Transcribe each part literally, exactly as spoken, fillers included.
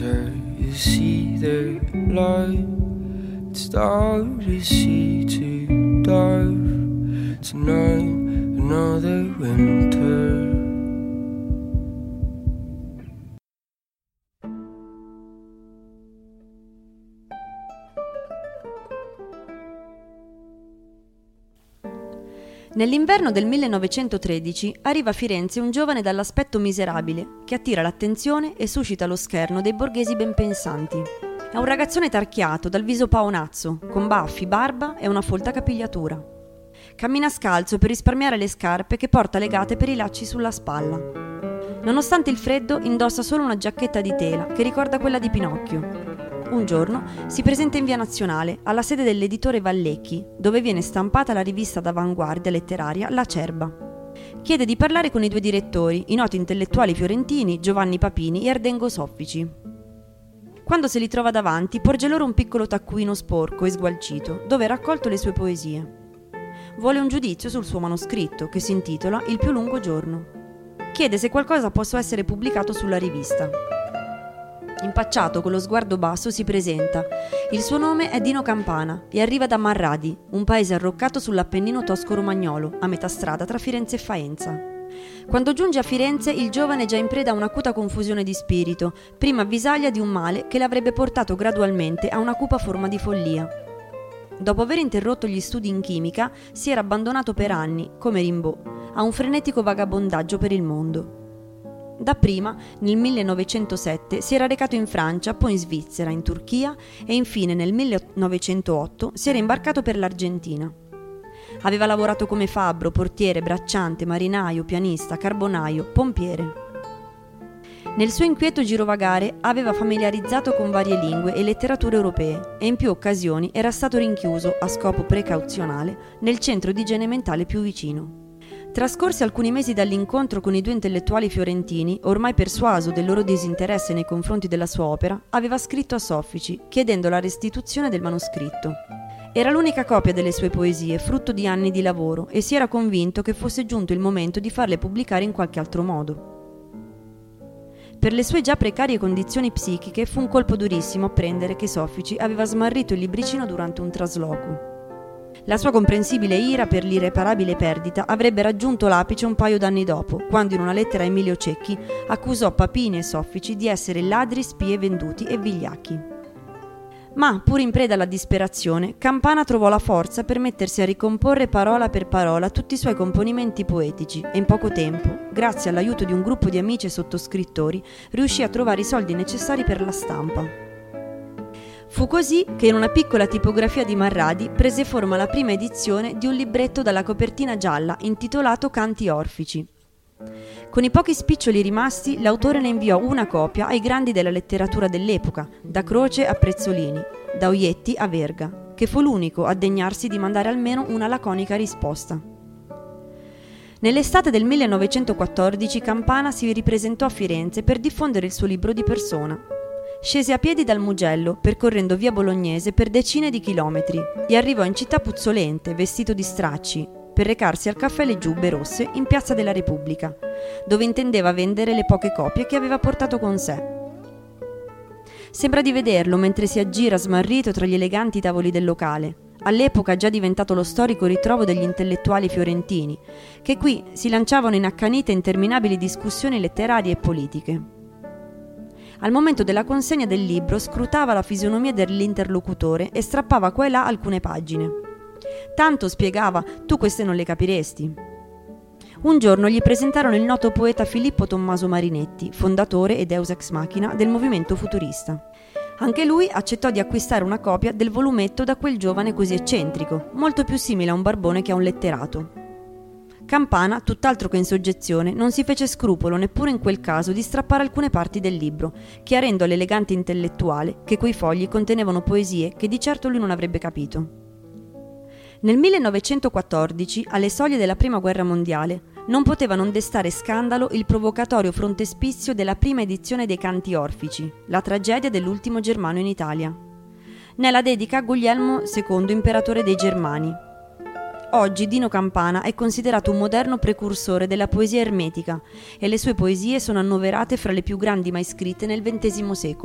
winter, you see the light. It's dark to see too dark. Tonight, another winter. Nell'inverno del millenovecentotredici arriva a Firenze un giovane dall'aspetto miserabile che attira l'attenzione e suscita lo scherno dei borghesi ben pensanti. È un ragazzone tarchiato, dal viso paonazzo, con baffi, barba e una folta capigliatura. Cammina scalzo per risparmiare le scarpe che porta legate per i lacci sulla spalla. Nonostante il freddo, indossa solo una giacchetta di tela che ricorda quella di Pinocchio. Un giorno si presenta in via Nazionale, alla sede dell'editore Vallecchi, dove viene stampata la rivista d'avanguardia letteraria La Cerba. Chiede di parlare con i due direttori, i noti intellettuali fiorentini Giovanni Papini e Ardengo Soffici. Quando se li trova davanti, porge loro un piccolo taccuino sporco e sgualcito, dove ha raccolto le sue poesie. Vuole un giudizio sul suo manoscritto, che si intitola Il più lungo giorno. Chiede se qualcosa possa essere pubblicato sulla rivista. Impacciato, con lo sguardo basso, si presenta. Il suo nome è Dino Campana e arriva da Marradi, un paese arroccato sull'Appennino tosco-romagnolo, a metà strada tra Firenze e Faenza. Quando giunge a Firenze, il giovane è già in preda a un'acuta confusione di spirito, prima avvisaglia di un male che l'avrebbe portato gradualmente a una cupa forma di follia. Dopo aver interrotto gli studi in chimica, si era abbandonato per anni, come Rimbaud, a un frenetico vagabondaggio per il mondo. Dapprima, nel millenovecentosette, si era recato in Francia, poi in Svizzera, in Turchia e infine nel millenovecentootto si era imbarcato per l'Argentina. Aveva lavorato come fabbro, portiere, bracciante, marinaio, pianista, carbonaio, pompiere. Nel suo inquieto girovagare aveva familiarizzato con varie lingue e letterature europee e in più occasioni era stato rinchiuso, a scopo precauzionale, nel centro di igiene mentale più vicino. Trascorsi alcuni mesi dall'incontro con i due intellettuali fiorentini, ormai persuaso del loro disinteresse nei confronti della sua opera, aveva scritto a Soffici chiedendo la restituzione del manoscritto. Era l'unica copia delle sue poesie, frutto di anni di lavoro, e si era convinto che fosse giunto il momento di farle pubblicare in qualche altro modo. Per le sue già precarie condizioni psichiche fu un colpo durissimo apprendere che Soffici aveva smarrito il libricino durante un trasloco. La sua comprensibile ira per l'irreparabile perdita avrebbe raggiunto l'apice un paio d'anni dopo, quando in una lettera a Emilio Cecchi accusò Papini e Soffici di essere ladri, spie venduti e vigliacchi. Ma, pur in preda alla disperazione, Campana trovò la forza per mettersi a ricomporre parola per parola tutti i suoi componimenti poetici e in poco tempo, grazie all'aiuto di un gruppo di amici e sottoscrittori, riuscì a trovare i soldi necessari per la stampa. Fu così che in una piccola tipografia di Marradi prese forma la prima edizione di un libretto dalla copertina gialla intitolato Canti Orfici. Con i pochi spiccioli rimasti, l'autore ne inviò una copia ai grandi della letteratura dell'epoca, da Croce a Prezzolini, da Oietti a Verga, che fu l'unico a degnarsi di mandare almeno una laconica risposta. Nell'estate del millenovecentoquattordici Campana si ripresentò a Firenze per diffondere il suo libro di persona. Scese a piedi dal Mugello, percorrendo via Bolognese per decine di chilometri, e arrivò in città puzzolente, vestito di stracci, per recarsi al caffè Le Giubbe Rosse in Piazza della Repubblica, dove intendeva vendere le poche copie che aveva portato con sé. Sembra di vederlo mentre si aggira smarrito tra gli eleganti tavoli del locale, all'epoca già diventato lo storico ritrovo degli intellettuali fiorentini, che qui si lanciavano in accanite e interminabili discussioni letterarie e politiche. Al momento della consegna del libro scrutava la fisionomia dell'interlocutore e strappava qua e là alcune pagine. Tanto, spiegava, tu queste non le capiresti. Un giorno gli presentarono il noto poeta Filippo Tommaso Marinetti, fondatore e deus ex machina del movimento futurista. Anche lui accettò di acquistare una copia del volumetto da quel giovane così eccentrico, molto più simile a un barbone che a un letterato. Campana, tutt'altro che in soggezione, non si fece scrupolo neppure in quel caso di strappare alcune parti del libro, chiarendo all'elegante intellettuale che quei fogli contenevano poesie che di certo lui non avrebbe capito. Nel millenovecentoquattordici, alle soglie della Prima Guerra Mondiale, non poteva non destare scandalo il provocatorio frontespizio della prima edizione dei Canti Orfici, la tragedia dell'ultimo germano in Italia. Ne la dedica a Guglielmo secondo, imperatore dei Germani. Oggi Dino Campana è considerato un moderno precursore della poesia ermetica e le sue poesie sono annoverate fra le più grandi mai scritte nel ventesimo secolo.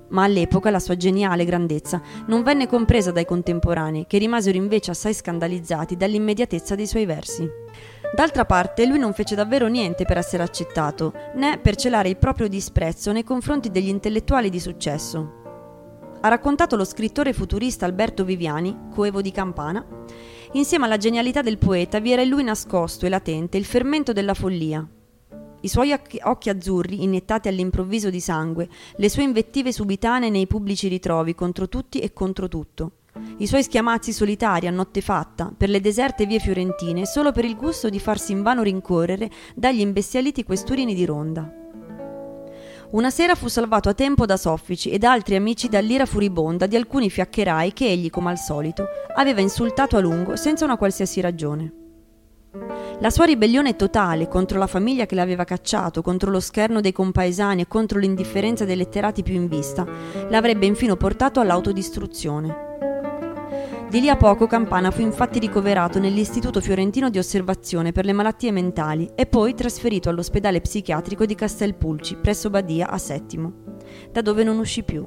ma all'epoca la sua geniale grandezza non venne compresa dai contemporanei, che rimasero invece assai scandalizzati dall'immediatezza dei suoi versi. D'altra parte, lui non fece davvero niente per essere accettato, né per celare il proprio disprezzo nei confronti degli intellettuali di successo. Ha raccontato lo scrittore futurista Alberto Viviani, coevo di Campana: insieme alla genialità del poeta vi era in lui nascosto e latente il fermento della follia. I suoi occhi azzurri, iniettati all'improvviso di sangue, le sue invettive subitanee nei pubblici ritrovi contro tutti e contro tutto, i suoi schiamazzi solitari a notte fatta per le deserte vie fiorentine solo per il gusto di farsi invano rincorrere dagli imbestialiti questurini di Ronda. Una sera fu salvato a tempo da soffici ed altri amici dall'ira furibonda di alcuni fiaccherai che egli, come al solito, aveva insultato a lungo senza una qualsiasi ragione. La sua ribellione totale contro la famiglia che l'aveva cacciato, contro lo scherno dei compaesani e contro l'indifferenza dei letterati più in vista, l'avrebbe infine portato all'autodistruzione. Di lì a poco Campana fu infatti ricoverato nell'Istituto Fiorentino di Osservazione per le Malattie Mentali e poi trasferito all'ospedale psichiatrico di Castelpulci, presso Badia a Settimo, da dove non uscì più.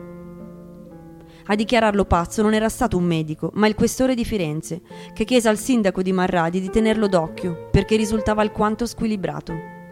A dichiararlo pazzo non era stato un medico, ma il questore di Firenze, che chiese al sindaco di Marradi di tenerlo d'occhio, perché risultava alquanto squilibrato.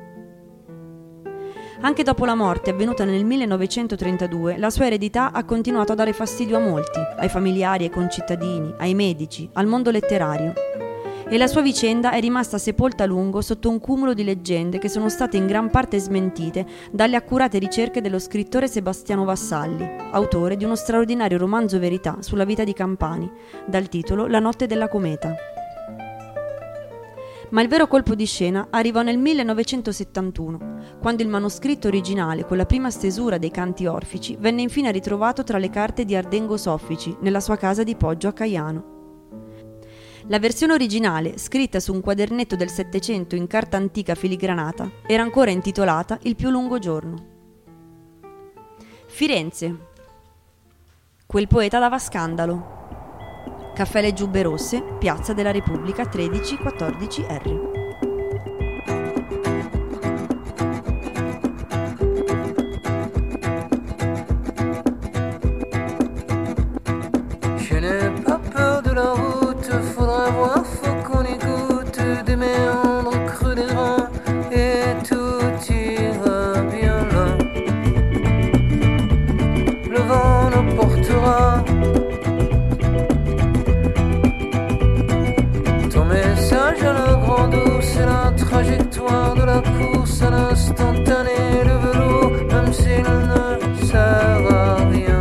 Anche dopo la morte, avvenuta nel millenovecentotrentadue, la sua eredità ha continuato a dare fastidio a molti, ai familiari, ai concittadini, ai medici, al mondo letterario. E la sua vicenda è rimasta sepolta a lungo sotto un cumulo di leggende che sono state in gran parte smentite dalle accurate ricerche dello scrittore Sebastiano Vassalli, autore di uno straordinario romanzo verità sulla vita di Campani, dal titolo La notte della cometa. Ma il vero colpo di scena arrivò nel millenovecentosettantuno, quando il manoscritto originale con la prima stesura dei canti orfici venne infine ritrovato tra le carte di Ardengo Soffici nella sua casa di Poggio a Caiano. La versione originale, scritta su un quadernetto del Settecento in carta antica filigranata, era ancora intitolata Il più lungo giorno. Firenze. Quel poeta dava scandalo. Caffè Le Giubbe Rosse, Piazza della Repubblica tredici quattordici R. Je n'ai pas peur de la route, faudra voir, faut qu'on écoute des méandres creux des reins et tout ira bien là. Le vent nous portera. Ton message à la grande eau, c'est la trajectoire de la course à l'instantané, le vélo, même s'il ne sert à rien.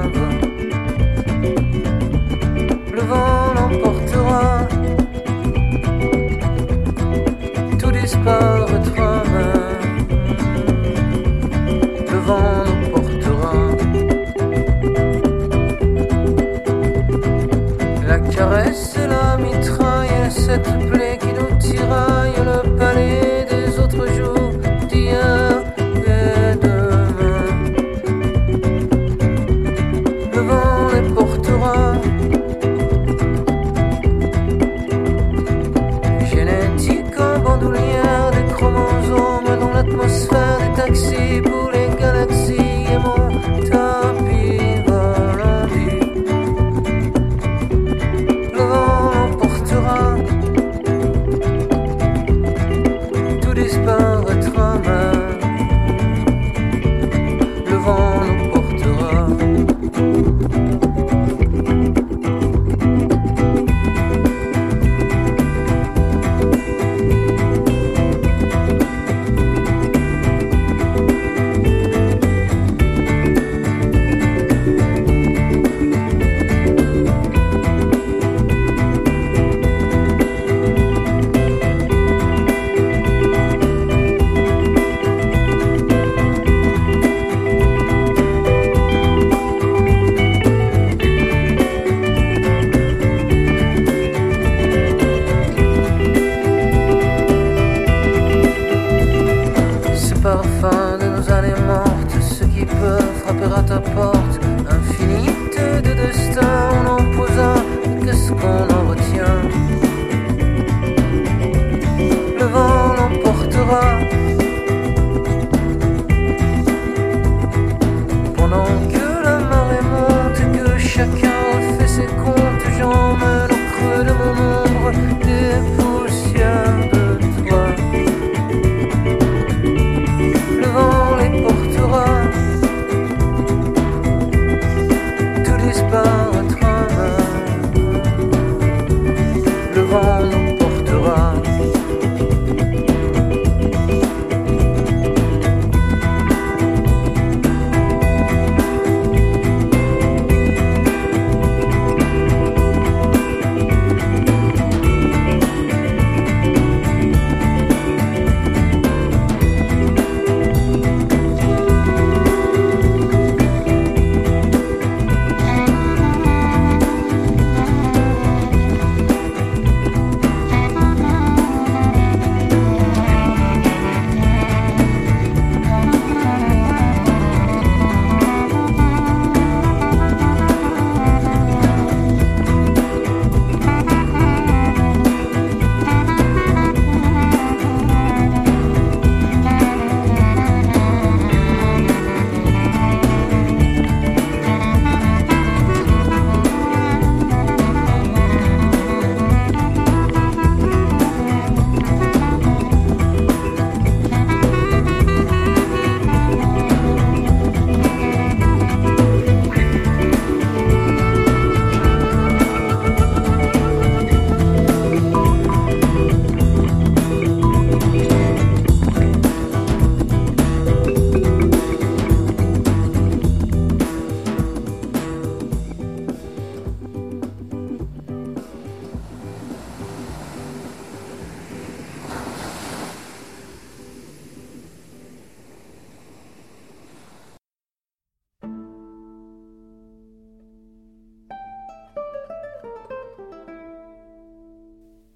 Le vent l'emportera, tout disparaîtra même. Le vent nous portera. La caresse et la mitraille, cette plaie qui nous tiraille, le palais des autres jours, d'hier et demain. Le vent les portera. Des chromosomes dans l'atmosphère des taxis pour les galaxies et mon tapis ralenti. Le vent l'emportera.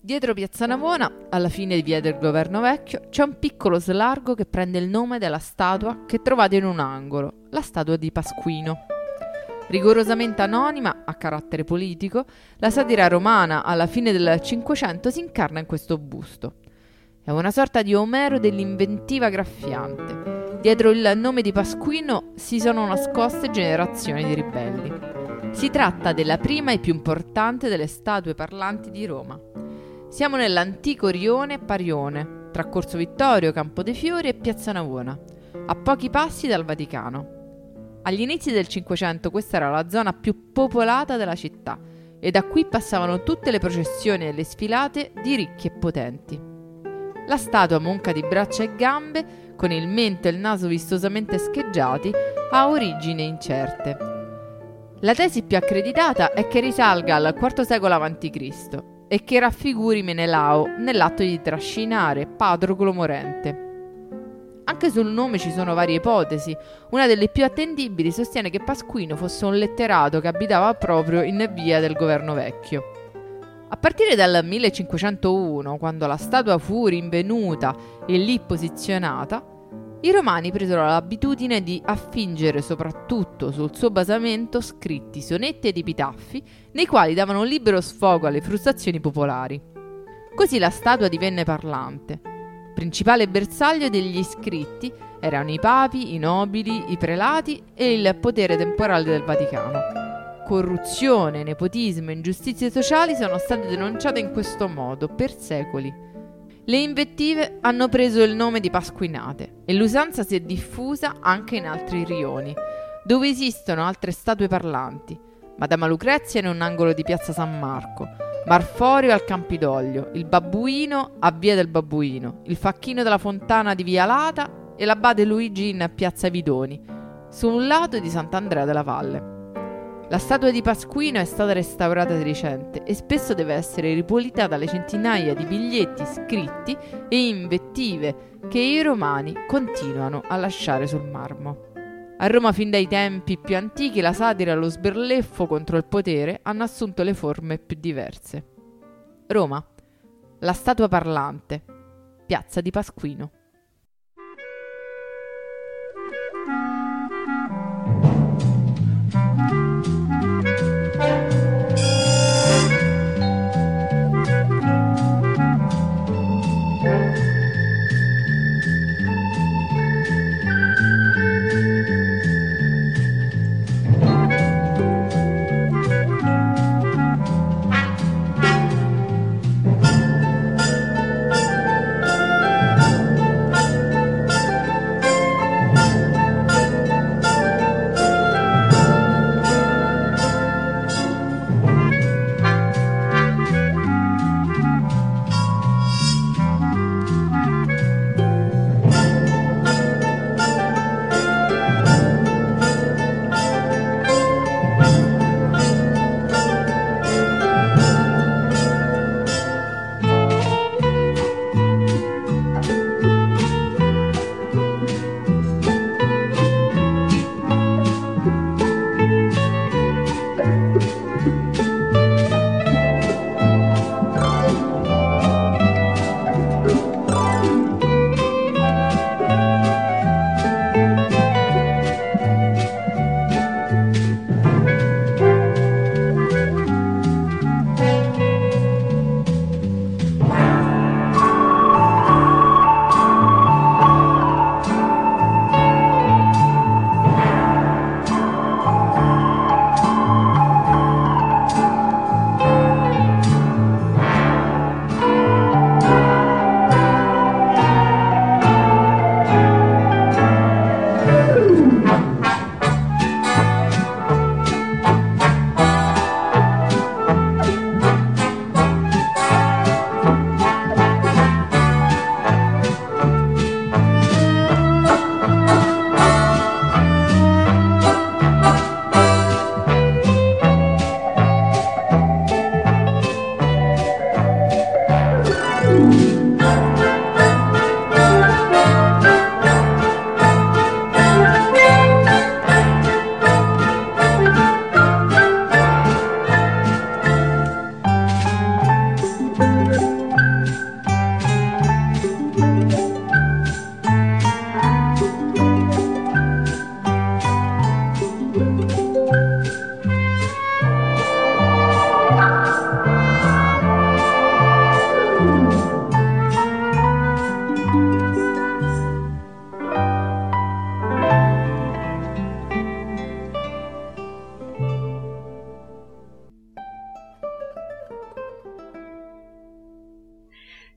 Dietro Piazza Navona, alla fine di via del Governo Vecchio, c'è un piccolo slargo che prende il nome della statua che trovate in un angolo, la statua di Pasquino. Rigorosamente anonima, a carattere politico, la satira romana alla fine del Cinquecento si incarna in questo busto. È una sorta di Omero dell'inventiva graffiante. Dietro il nome di Pasquino si sono nascoste generazioni di ribelli. Si tratta della prima e più importante delle statue parlanti di Roma. Siamo nell'antico rione Parione, tra Corso Vittorio, Campo dei Fiori e Piazza Navona, a pochi passi dal Vaticano. Agli inizi del Cinquecento questa era la zona più popolata della città e da qui passavano tutte le processioni e le sfilate di ricchi e potenti. La statua, monca di braccia e gambe, con il mento e il naso vistosamente scheggiati, ha origini incerte. La tesi più accreditata è che risalga al quarto secolo avanti Cristo e che raffiguri Menelao nell'atto di trascinare Patroclo morente. Anche sul nome ci sono varie ipotesi. Una delle più attendibili sostiene che Pasquino fosse un letterato che abitava proprio in via del Governo Vecchio. A partire dal millecinquecentouno, quando la statua fu rinvenuta e lì posizionata, i romani presero l'abitudine di affingere soprattutto sul suo basamento scritti, sonetti ed epitaffi nei quali davano libero sfogo alle frustrazioni popolari. Così la statua divenne parlante. Principale bersaglio degli scritti erano i papi, i nobili, i prelati e il potere temporale del Vaticano. Corruzione, nepotismo e ingiustizie sociali sono state denunciate in questo modo per secoli. Le invettive hanno preso il nome di pasquinate e l'usanza si è diffusa anche in altri rioni, dove esistono altre statue parlanti. Madama Lucrezia in un angolo di Piazza San Marco, Marforio al Campidoglio, il Babbuino a Via del Babbuino, il Facchino della Fontana di Via Lata e l'Abate Luigi in Piazza Vidoni, su un lato di Sant'Andrea della Valle. La statua di Pasquino è stata restaurata di recente e spesso deve essere ripulita dalle centinaia di biglietti scritti e invettive che i romani continuano a lasciare sul marmo. A Roma fin dai tempi più antichi la satira e lo sberleffo contro il potere hanno assunto le forme più diverse. Roma, la statua parlante, Piazza di Pasquino.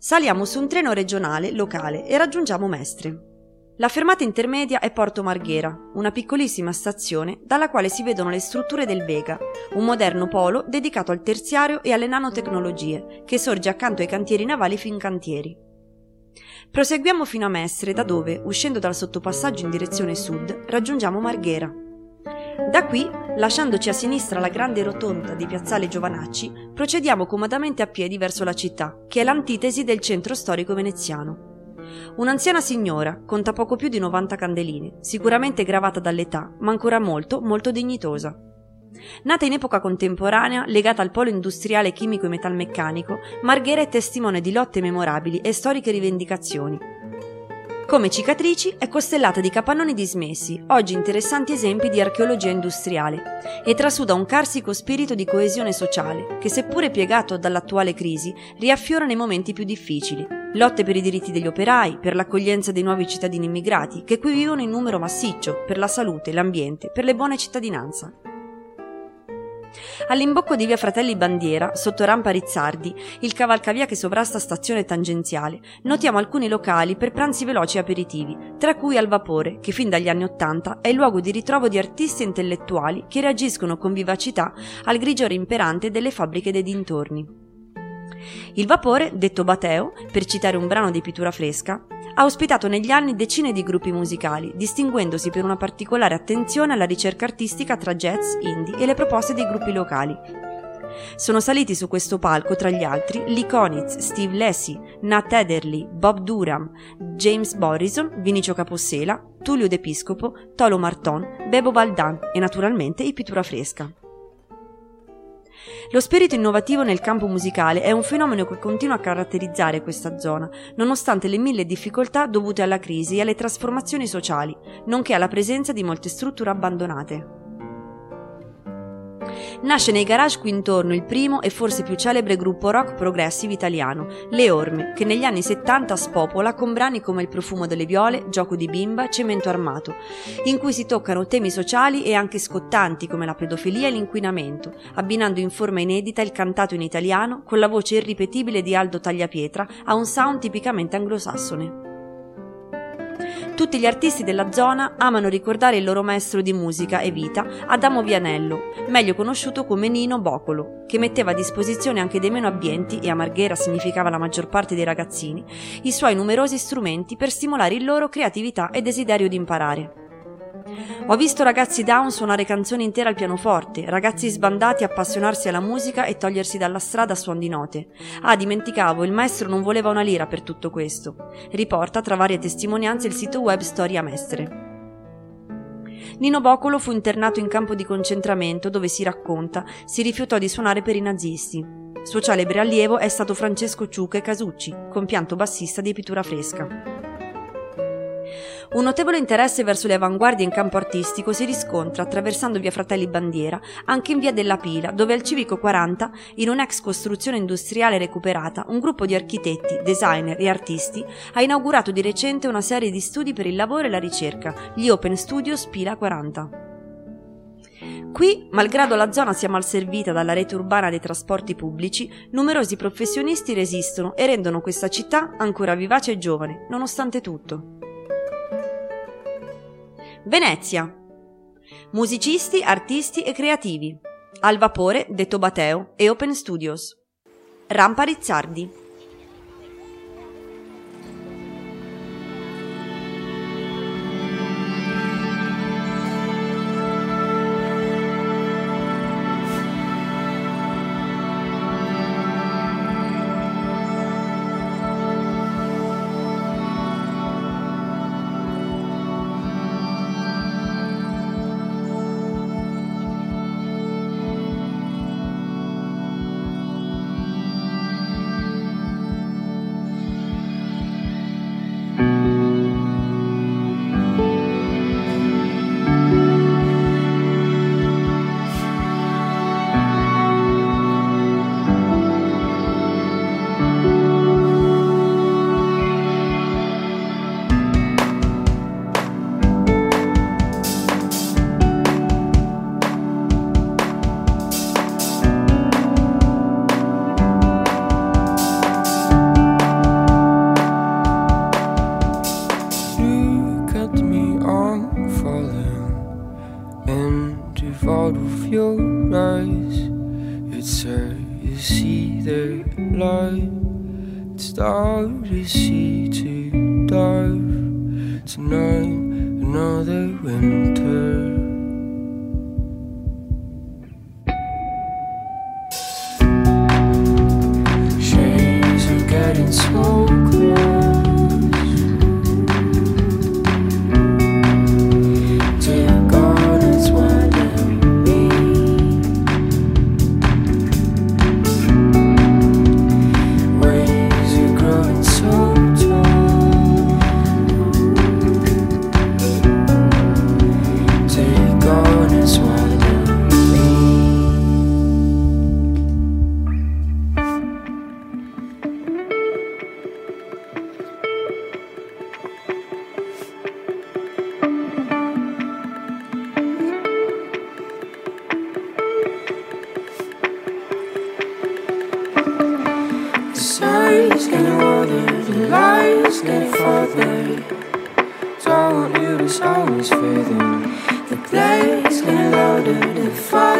Saliamo su un treno regionale locale e raggiungiamo Mestre. La fermata intermedia è Porto Marghera, una piccolissima stazione dalla quale si vedono le strutture del Vega, un moderno polo dedicato al terziario e alle nanotecnologie, che sorge accanto ai cantieri navali Fincantieri. Proseguiamo fino a Mestre, da dove, uscendo dal sottopassaggio in direzione sud, raggiungiamo Marghera. Da qui, lasciandoci a sinistra la grande rotonda di Piazzale Giovanacci, procediamo comodamente a piedi verso la città, che è l'antitesi del centro storico veneziano. Un'anziana signora, conta poco più di novanta candeline, sicuramente gravata dall'età, ma ancora molto, molto dignitosa. Nata in epoca contemporanea, legata al polo industriale chimico e metalmeccanico, Marghera è testimone di lotte memorabili e storiche rivendicazioni. Come cicatrici è costellata di capannoni dismessi, oggi interessanti esempi di archeologia industriale, e trasuda un carsico spirito di coesione sociale che, seppure piegato dall'attuale crisi, riaffiora nei momenti più difficili. Lotte per i diritti degli operai, per l'accoglienza dei nuovi cittadini immigrati, che qui vivono in numero massiccio, per la salute, l'ambiente, per le buone cittadinanza. All'imbocco di via Fratelli Bandiera, sotto rampa Rizzardi, il cavalcavia che sovrasta stazione tangenziale, notiamo alcuni locali per pranzi veloci e aperitivi, tra cui Al Vapore, che fin dagli anni Ottanta è il luogo di ritrovo di artisti e intellettuali che reagiscono con vivacità al grigiore imperante delle fabbriche dei dintorni. Il Vapore, detto Bateo, per citare un brano di pittura fresca, ha ospitato negli anni decine di gruppi musicali, distinguendosi per una particolare attenzione alla ricerca artistica tra jazz, indie e le proposte dei gruppi locali. Sono saliti su questo palco, tra gli altri, Lee Konitz, Steve Lacy, Nat Adderley, Bob Durham, James Morrison, Vinicio Capossela, Tullio D'Episcopo, Tolo Marton, Bebo Valdan e naturalmente i Pittura Fresca. Lo spirito innovativo nel campo musicale è un fenomeno che continua a caratterizzare questa zona, nonostante le mille difficoltà dovute alla crisi e alle trasformazioni sociali, nonché alla presenza di molte strutture abbandonate. Nasce nei garage qui intorno il primo e forse più celebre gruppo rock progressive italiano, Le Orme, che negli anni settanta spopola con brani come Il profumo delle viole, Gioco di bimba, Cemento armato, in cui si toccano temi sociali e anche scottanti come la pedofilia e l'inquinamento, abbinando in forma inedita il cantato in italiano con la voce irripetibile di Aldo Tagliapietra a un sound tipicamente anglosassone. Tutti gli artisti della zona amano ricordare il loro maestro di musica e vita, Adamo Vianello, meglio conosciuto come Nino Boccolo, che metteva a disposizione anche dei meno abbienti, e a Marghera significava la maggior parte dei ragazzini, i suoi numerosi strumenti per stimolare il loro creatività e desiderio di imparare. Ho visto ragazzi down suonare canzoni intere al pianoforte, ragazzi sbandati appassionarsi alla musica e togliersi dalla strada a suon di note. Ah, dimenticavo, il maestro non voleva una lira per tutto questo. Riporta tra varie testimonianze il sito web Storia Mestre. Nino Boccolo fu internato in campo di concentramento dove, si racconta, si rifiutò di suonare per i nazisti. Suo celebre allievo è stato Francesco Ciuche Casucci, compianto bassista di Pittura Fresca. Un notevole interesse verso le avanguardie in campo artistico si riscontra attraversando via Fratelli Bandiera anche in via della Pila, dove al Civico quaranta, in un'ex costruzione industriale recuperata, un gruppo di architetti, designer e artisti ha inaugurato di recente una serie di studi per il lavoro e la ricerca, gli Open Studios Pila quaranta. Qui, malgrado la zona sia mal servita dalla rete urbana dei trasporti pubblici, numerosi professionisti resistono e rendono questa città ancora vivace e giovane, nonostante tutto. Venezia. Musicisti, artisti e creativi. Al Vapore, detto Bateo, e Open Studios. Rampa Rizzardi. skies. It's hard to see the light. It's dark to see to dive. Tonight, another winter. Shades are getting so close. Always fading. The blaze getting louder, the fire